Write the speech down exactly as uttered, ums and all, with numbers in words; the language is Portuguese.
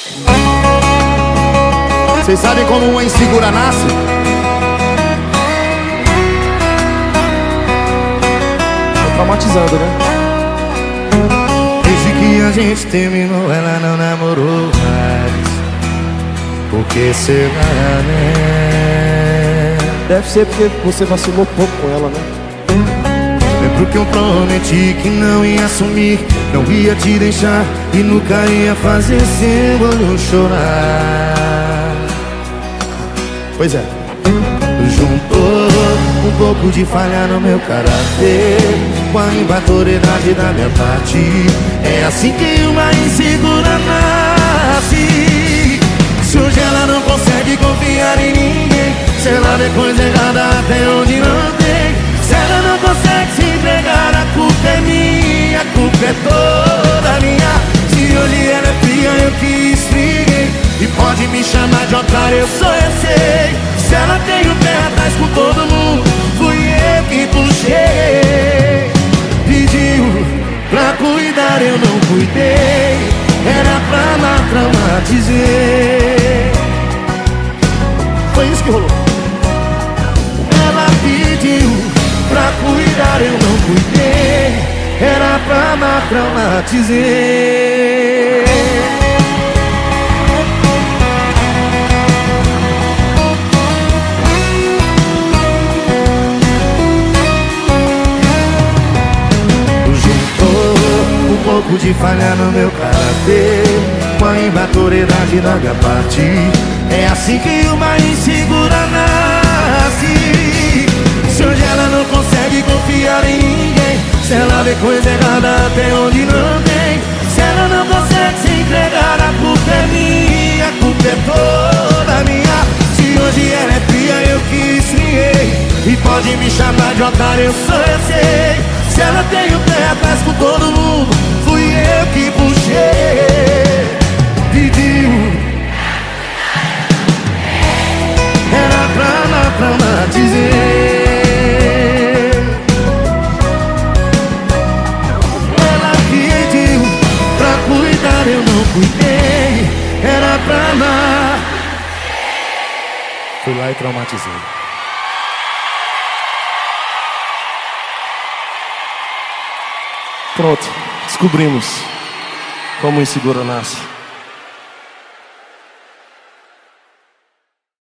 Vocês sabem como uma insegura nasce? Tô traumatizando, né? Desde que a gente terminou, ela não namorou mais. Por que será, né? Deve ser porque você vacilou pouco com ela, né? Lembro que eu prometi que não ia sumir, não ia te deixar e nunca ia fazer seu olho chorar. Pois é. Juntou um pouco de falha no meu caráter com a imaturidade da minha parte. É assim que uma insegura nasce. Se hoje ela não consegue confiar em ninguém, se ela vê coisa errada até onde não tem, se ela não consegue se entregar, a culpa é minha, a culpa é toda minha. Se hoje ela é fria, eu que esfriei, e pode me chamar de otário, eu sou, eu sei. Se ela tem o pé atrás com todo mundo, fui eu que puxei. Pediu pra cuidar, eu não cuidei, era pra lá traumatizei. Foi isso que rolou. Ela pediu pra cuidar, eu não cuidei, era pra lá traumatizei. Um pouco de falha no meu caráter com a imaturidade da minha parte. É assim que uma insegura nasce. Se hoje ela não consegue confiar em ninguém, se ela vê coisa errada até onde não tem, se ela não consegue se entregar, a culpa é minha, a culpa é toda minha. Se hoje ela é fria, eu que esfriei, e pode me chamar de otário, eu sou, eu sei. Se ela tem o pé atrás com todo mundo, fui eu que puxei. Pediu, era pra lá traumatizei. Ela pediu pra cuidar, eu não cuidei, era pra lá. Fui lá e traumatizei. Pronto, descobrimos como o inseguro nasce.